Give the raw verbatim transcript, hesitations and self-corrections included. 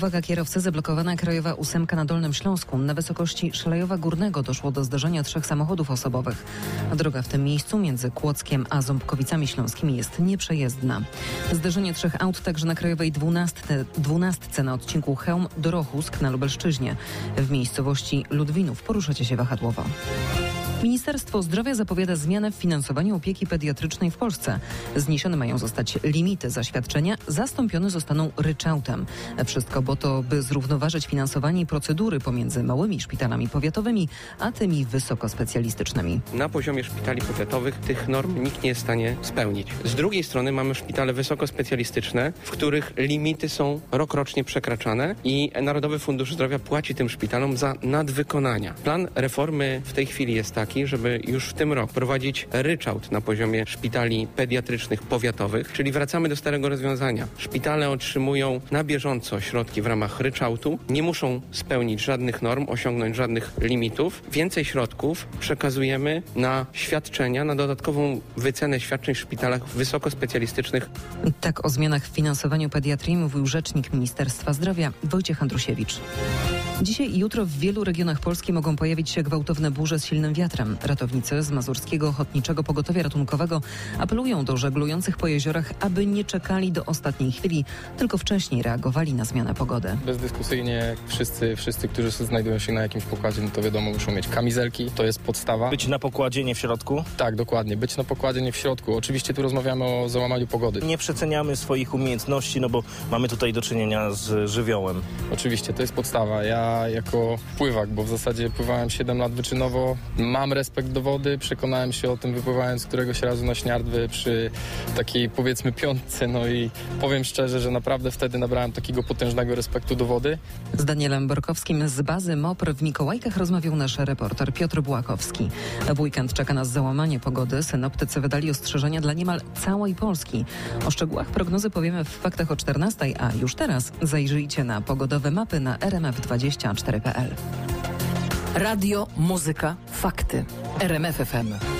Uwaga kierowcy, zablokowana krajowa ósemka na Dolnym Śląsku. Na wysokości Szalejowa Górnego doszło do zdarzenia trzech samochodów osobowych. Droga w tym miejscu między Kłodzkiem a Ząbkowicami Śląskimi jest nieprzejezdna. Zdarzenie trzech aut także na krajowej dwunastce, dwunastce na odcinku Chełm-Dorochusk na Lubelszczyźnie. W miejscowości Ludwinów poruszacie się wahadłowo. Ministerstwo Zdrowia zapowiada zmianę w finansowaniu opieki pediatrycznej w Polsce. Zniesione mają zostać limity za świadczenia, zastąpione zostaną ryczałtem. Wszystko po to, by zrównoważyć finansowanie i procedury pomiędzy małymi szpitalami powiatowymi, a tymi wysokospecjalistycznymi. Na poziomie szpitali powiatowych tych norm nikt nie jest w stanie spełnić. Z drugiej strony mamy szpitale wysokospecjalistyczne, w których limity są rokrocznie przekraczane i Narodowy Fundusz Zdrowia płaci tym szpitalom za nadwykonania. Plan reformy w tej chwili jest taki, żeby już w tym roku prowadzić ryczałt na poziomie szpitali pediatrycznych powiatowych, czyli wracamy do starego rozwiązania. Szpitale otrzymują na bieżąco środki w ramach ryczałtu, nie muszą spełnić żadnych norm, osiągnąć żadnych limitów. Więcej środków przekazujemy na świadczenia, na dodatkową wycenę świadczeń w szpitalach wysokospecjalistycznych. Tak o zmianach w finansowaniu pediatrii mówił rzecznik Ministerstwa Zdrowia Wojciech Andrusiewicz. Dzisiaj i jutro w wielu regionach Polski mogą pojawić się gwałtowne burze z silnym wiatrem. Ratownicy z Mazurskiego Ochotniczego Pogotowia Ratunkowego apelują do żeglujących po jeziorach, aby nie czekali do ostatniej chwili, tylko wcześniej reagowali na zmianę pogody. Bezdyskusyjnie wszyscy, wszyscy, którzy znajdują się na jakimś pokładzie, no to wiadomo, muszą mieć kamizelki, to jest podstawa. Być na pokładzie, nie w środku? Tak, dokładnie. Być na pokładzie, nie w środku. Oczywiście tu rozmawiamy o załamaniu pogody. Nie przeceniamy swoich umiejętności, no bo mamy tutaj do czynienia z żywiołem. Oczywiście, to jest podstawa. Ja jako pływak, bo w zasadzie pływałem siedem lat wyczynowo, mam respekt do wody, przekonałem się o tym wypływając któregoś razu na Śniardwy przy takiej powiedzmy piątce, no i powiem szczerze, że naprawdę wtedy nabrałem takiego potężnego respektu do wody. Z Danielem Borkowskim z bazy M O P R w Mikołajkach rozmawiał nasz reporter Piotr Błakowski. W weekend czeka nas załamanie pogody. Synoptycy wydali ostrzeżenia dla niemal całej Polski. O szczegółach prognozy powiemy w faktach o czternastej, a już teraz zajrzyjcie na pogodowe mapy na R M F dwadzieścia cztery kropka p l. Radio, muzyka, fakty. R M F F M.